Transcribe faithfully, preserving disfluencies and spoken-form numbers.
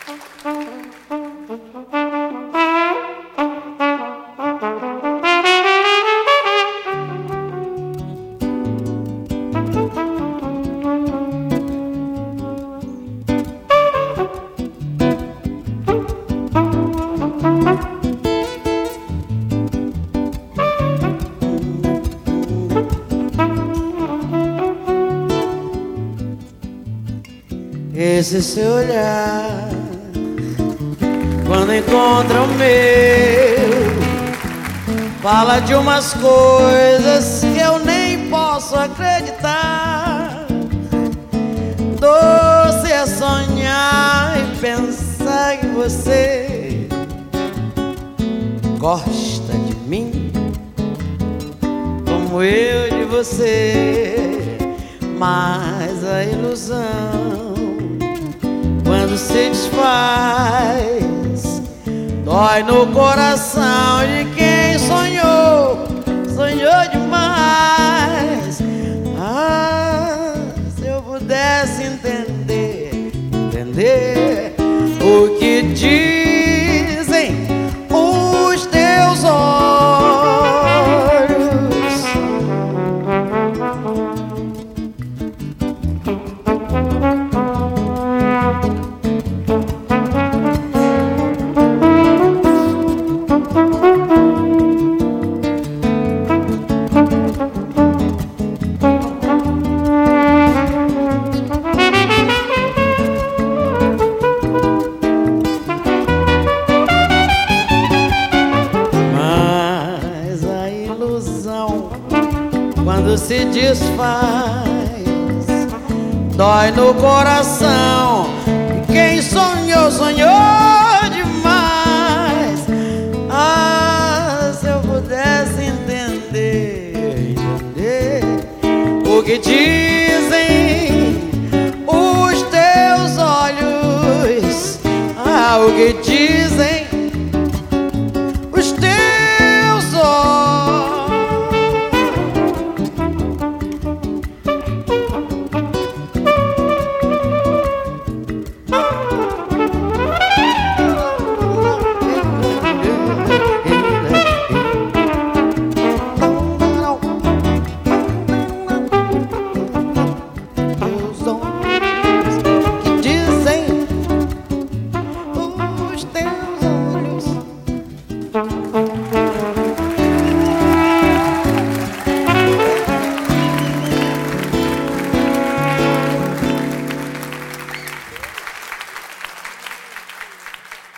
Esse seu olhar, quando encontra o meu, fala de umas coisas que eu nem posso acreditar. Doce é sonhar e pensar que você gosta de mim, como eu de você. Mas a ilusão, quando se desfaz, dói no coração de quem sonhou, sonhou demais. Ah, se eu pudesse entender, entender o que dizem os teus olhos. Quando se desfaz, dói no coração de quem sonhou, sonhou demais. Ah, se eu pudesse entender, entender o que diz